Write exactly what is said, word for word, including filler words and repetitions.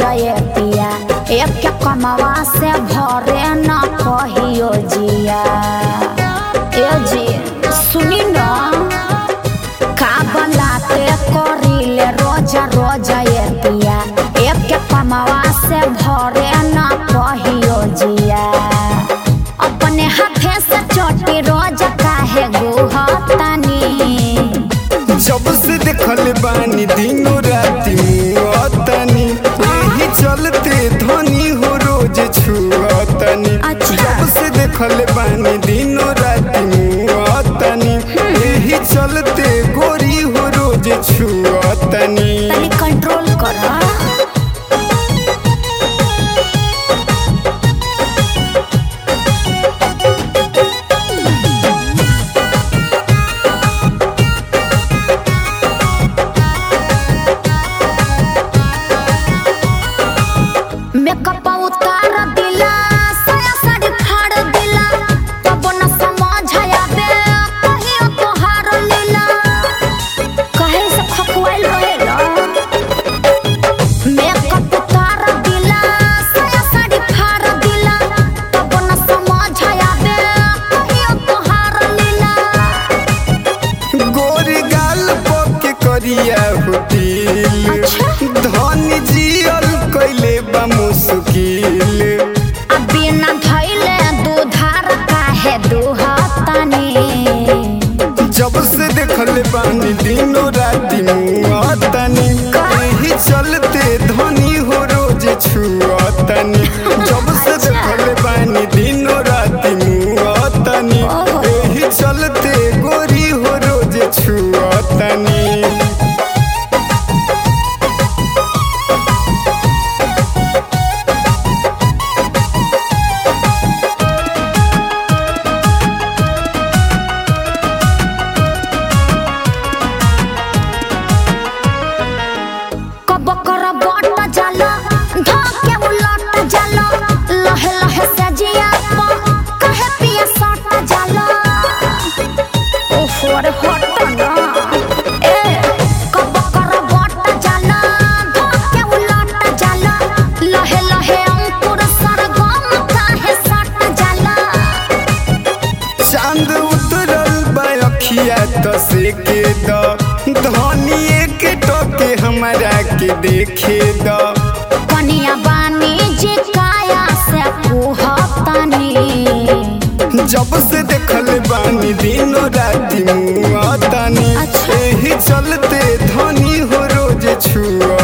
ये पिया एक कमवा से भरे न कहियो जिया। ए जी सुनी न का बलाते करिले रोज रोज ये पिया एक कमवा से भरे न कहियो जिया। अपने हाथे से चोटी रोज काहे गुहतानी जब से देखल बानी दिनों राती मुआतनी यही चलते धनी हो रोज छुआतनी। जब से देखल बानी दिनों राती मुआतनी यही चलते गोरी हो रोज छुआतनी। तनी कंट्रोल करा। मेकअप उतार दिला साया साड़ी फाड़ दिला तब न समझाया बे कहियो तोहार लीला कहे से खखुआइल रहेला। मेकअप उतार दिला साया साड़ी फाड़ दिला तब न समझाया बे कहियो तोहार लीला। गोरी गाल पके करिया होतिल धनी जियल कैले बा मुश्किल। अभी न धइले दूधार काहे दुहतानी जब से देखल बानी दिनों राती मुआतनी यही चलते धनी हो रोज छुआतनी। जब से देखल बानी दिनों राती मुआतनी यही चलते गोरी हो रोज छुआतनी। बकर बट जाला धके उलट जाला लहे लहे से जिया प कहे पिया सट जाला। ओहो रे हट ना ए बकर बट जाला धके उलट जाला लहे लहे अंकुर सरगम काहे सट जाला। चांद उतरल बा अखिया तो से के द धनी एक टोके हमारा के देखे द कनिया बानी जे काया से कुहतानी जब से देखल बानी दिनों राती मुआतनी यही चलते धनी हो रोज छुआ।